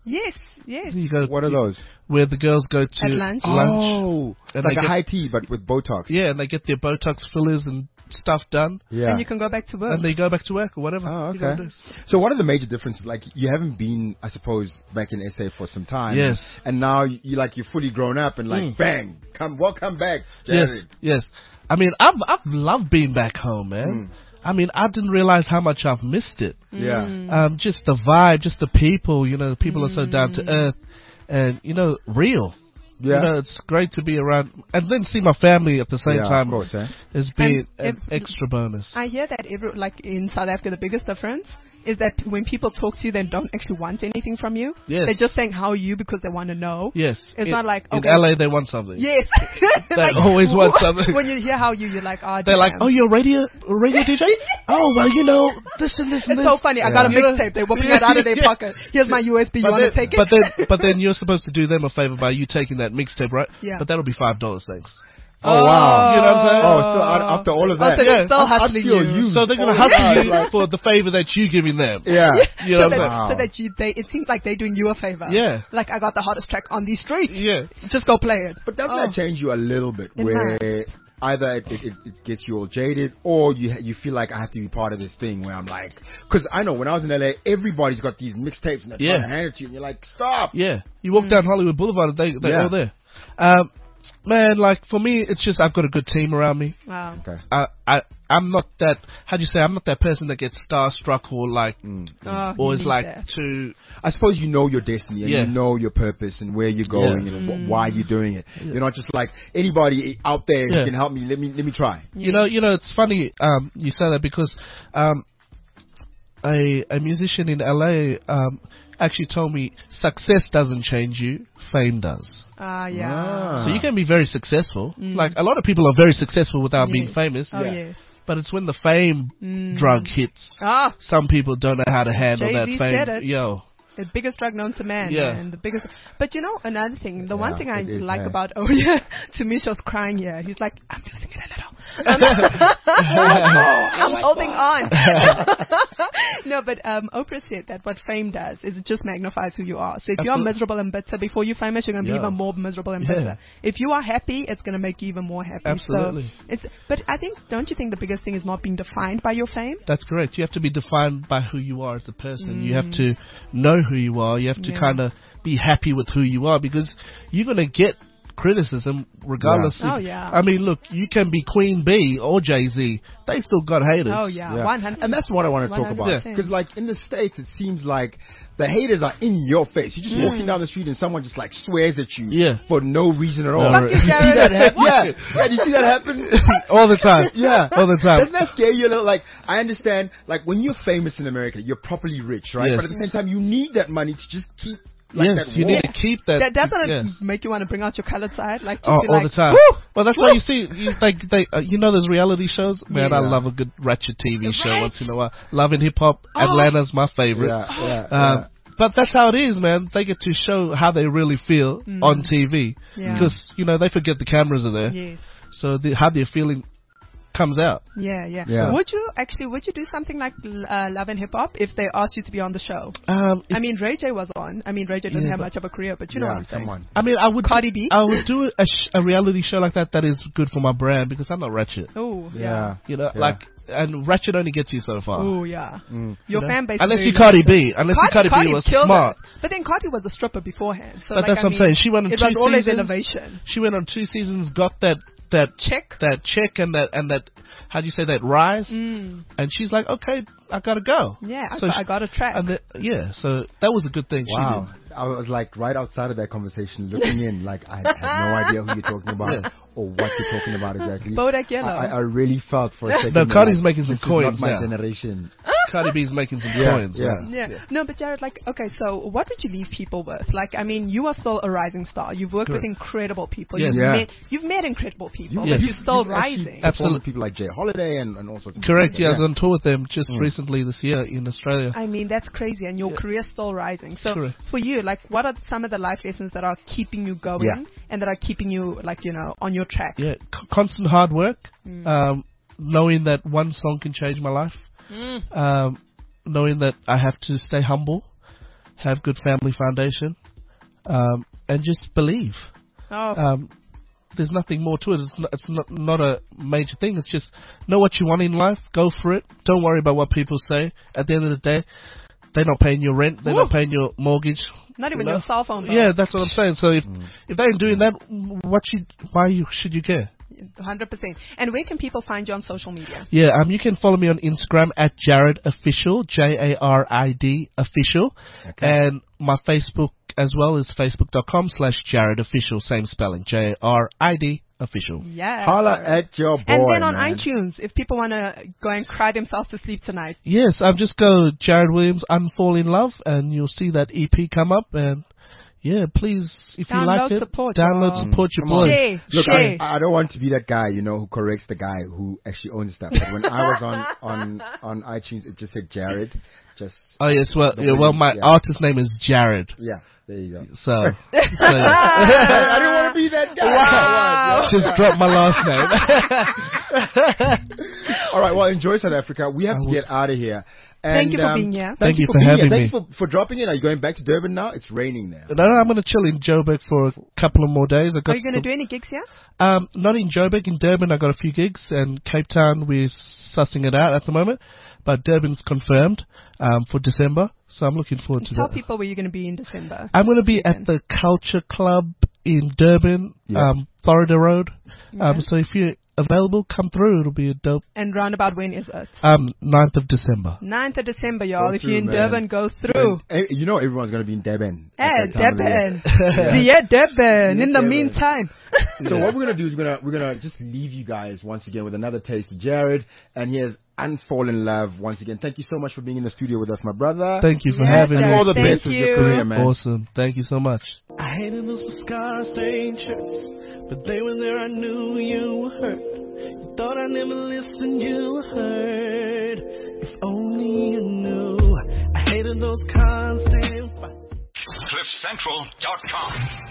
Yes, yes. You go, What are those? Where the girls go to At lunch. Oh, and it's they like a get- high tea, but with Botox. Yeah, and they get their Botox fillers and stuff done, Yeah. And you can go back to work. and they go back to work or whatever. Oh, you gotta okay. do. So what are the major differences? Like, you haven't been, I suppose, back in S A for some time. Yes. And now you you like you're fully grown up and like Mm. bang, come welcome back, Yes, Jared. yes. I mean, I've I've loved being back home, man. Mm. I mean, I didn't realize how much I've missed it. Yeah. Um, just the vibe, just the people. You know, the people are so down to earth, and you know, real. Yeah. You know, it's great to be around, and then see my family at the same Yeah, time. of course, eh? Has been And an if- extra bonus. I hear that every, like in South Africa, the biggest difference is that when people talk to you, they don't actually want anything from you. Yes. They're just saying how are you because they want to know. Yes, It's in, not like, in okay. L A they want something. Yes. They always want something. When you hear how you, you're like, oh, They're like, damn. oh, you're a radio, a radio D J? Oh, well, you know, this and this and It's this. so funny. I got a Yeah. mixtape. They're whipping it out of their Yeah. pocket. Here's my U S B. You But want to then, take it? but then, but then you're supposed to do them a favor by you taking that mixtape, right? Yeah. But that'll be five dollars, thanks. Oh, wow. You know what I'm saying? Oh, still out- after all of that. Oh, so they're Yeah. still I- I hustling feel you. used. So they're gonna Oh, hustle yeah, you like- for the favor that you giving them. Yeah. You know so what I'm that, saying? Wow. so that you, they, it seems like they're doing you a favor. Yeah. Like, I got the hottest track on these streets. Yeah. Just go play it. But doesn't Oh. that change you a little bit? It where might. either it, it, it gets you all jaded, or you you feel like I have to be part of this thing where I'm like, because I know when I was in L A, everybody's got these mixtapes and they're Yeah. trying to hand it to you, and you're like, stop. Yeah. You walk down Hollywood Boulevard and they, they're Yeah. all there. Um, man, like, for me, it's just I've got a good team around me. Wow. Okay. I, I, I'm not that, how do you say, I'm not that person that gets starstruck or like, Oh, or you is need like that. too, I suppose you know your destiny and Yeah. you know your purpose and where you're going Yeah. and wh- why you're doing it. You're not just like anybody out there Yeah. who can help me. Let me let me try. you know, you know, it's funny, um, you say that because, um, a, a musician in L A, um, actually told me success doesn't change you, fame does. Ah, yeah. Ah. So you can be very successful. Like a lot of people are very successful without being Yes. famous. Oh, Yeah. yes. But it's when the fame drug hits. Ah, Some people don't know how to handle Jay-Z that fame. said it. Yo, the biggest drug known to man. Yeah. And the biggest. But you know, another thing, the one Yeah, thing I it is, like yeah. about, oh yeah, Tamisha's crying here. He's like, I'm losing it a little. I'm holding on. No, but um, Oprah said that what fame does is it just magnifies who you are. So if you're Absolutely. miserable and bitter before you're famous, you're going to be Yeah. even more miserable and Yeah. bitter. If you are happy, it's going to make you even more happy. Absolutely. So it's, but I think, don't you think the biggest thing is not being defined by your fame? that's correct. You have to be defined by who you are as a person. You have to know who you are. You have to Yeah. kind of be happy with who you are because you're going to get criticism regardless. Yeah. if- Oh, yeah. I mean, look, you can be Queen Bee or Jay-Z. They still got haters. Oh, yeah. Yeah. one hundred And that's what I want to talk one hundred about. percent. Because, like, in the States, it seems like the haters are in your face. You're just walking down the street and someone just, like, swears at you Yeah. for no reason at all. Fuck you, see Jared. that happen? Yeah. Yeah, do you see that happen? All the time. Yeah. All the time. Doesn't that scare you a little? Like, I understand, like, when you're famous in America, you're properly rich, right? Yes. But at the same time, you need that money to just keep, like, yes, that you wall. need to keep that. That doesn't it yes. make you want to bring out your colored side? Like, just Oh, be all like, the time. "Woo!" Well, that's why you see, you, like, they, uh, you know, those reality shows. Man, I Yeah. love a good ratchet T V show Right. once in a while. Love and Hip Hop. Oh. Atlanta's my favorite. Yeah, yeah, Um, But that's how it is, man. They get to show how they really feel on T V Yeah. because you know they forget the cameras are there, Yes. so the, how their feeling comes out. Yeah, yeah, Yeah. Would you actually, would you do something like uh, Love and Hip Hop if they asked you to be on the show? Um, I mean, Ray J was on. I mean, Ray J didn't Yeah, have but- much of a career, but you know yeah, what I'm saying. come on. I mean, I would Cardi B? I would do a, sh- a reality show like that that is good for my brand because I'm not ratchet. Oh, yeah. Yeah. You know, Yeah. like and ratchet only gets you so far. Oh, yeah. Mm. Your You know? fan base. Unless really you're Cardi likes it. B, unless you're Cardi, B was killed smart. it. But then Cardi was a stripper beforehand. So But like, that's I what I'm mean, saying. She went on it two was always seasons. innovation. She went on two seasons, got that that Check. that check and that and that how do you say that rise, Mm. and she's like, okay, I gotta go. Yeah, I, So got, she- I got a track. And the, yeah, so that was a good thing. Wow. She did. I was like right outside of that conversation looking in, like I had no idea who you're talking about Yeah. or what you're talking about exactly. Bodak Yellow. I, I really felt for a second. No, that, Cardi's like, making some this is coins not my now. generation. Cardi B's making some Yeah, coins. yeah. man. Yeah. No, but Jared, like, okay, so what would you leave people with? Like, I mean, you are still a rising star. You've worked with Correct. incredible people. Yes. You've, Yeah. met, you've met incredible people, Yes. but you're still You've actually rising. performed Absolutely. with people like Jay Holiday and, and all sorts of Correct. people. Yeah, I was on tour with them just Mm. recently this year in Australia. I mean, that's crazy, and your career's still rising. So, Correct. for you, like, what are some of the life lessons that are keeping you going Yeah. and that are keeping you, like, you know, on your track? Yeah, c- constant hard work, Mm. um, knowing that one song can change my life, Mm. um, knowing that I have to stay humble, have good family foundation, um, and just believe. Oh, Um, there's nothing more to it. It's not, it's not, not a major thing. It's just know what you want in life. Go for it. Don't worry about what people say. At the end of the day, they're not paying your rent. They're Woo. not paying your mortgage. not even you know? your cell phone bill. Yeah, that's what I'm saying. So if if they ain't doing that, what should why you, should you care? one hundred percent. And where can people find you on social media? Yeah, um, you can follow me on Instagram at Jared Official, J A R I D Official, Okay. and my Facebook as well is facebook.com slash Jared Official, same spelling, J A R I D Official. Yeah. Holla at your boy. And then on man. iTunes, if people want to go and cry themselves to sleep tonight. Yes, um, just go Jared Williams, I'm Fall in Love, and you'll see that E P come up, and yeah, please, if you Download like it, support, download, y'all. support your Come on. boy. Share, Look, share. I, I don't want to be that guy, you know, who corrects the guy who actually owns stuff. But when I was on, on, on iTunes, it just said Jared. Just Oh yes, well, The yeah, well, Williams, my yeah. artist name is Jared, yeah, there you go. so, so yeah. I didn't want to be that guy. Wow. just drop my last name. All right, well, enjoy South Africa. We have I to will. get out of here. And, Thank you for um, being here. Thank you for being here. having Thank me. you for, for dropping in. Are you going back to Durban now? It's raining there. No, no, I'm going to chill in Joburg for a couple of more days. I got Are you going to some- do any gigs here? Um, not in Joburg. In Durban, I got a few gigs, and Cape Town, we're sussing it out at the moment. But Durban's confirmed um, for December, so I'm looking forward to Tell that. people where you're going to be in December. I'm going to be at the Culture Club in Durban, Yeah. um, Florida Road. Yeah. Um, so if you're available, come through. It'll be a dope. And roundabout when is it? Um, ninth of December. ninth of December, y'all. Go if you're through, in man. Durban, go through. And, eh, you know everyone's going to be in Durban. at Hey, that time of the year. Durban. Yeah, Durban. In the Durban. meantime. So what we're gonna do is we're gonna we're gonna just leave you guys once again with another taste of Jared, and here's Unfall in Love once again. Thank you so much for being in the studio with us, my brother. Thank you for Yes, having Jared, me. All the thank best with your you. career, man. Awesome. Thank you so much. I hated those scar-stained shirts, but they were there. I knew you were hurt. You thought I never listened. You were heard. If only you knew. I hated those constant fights. cliff central dot com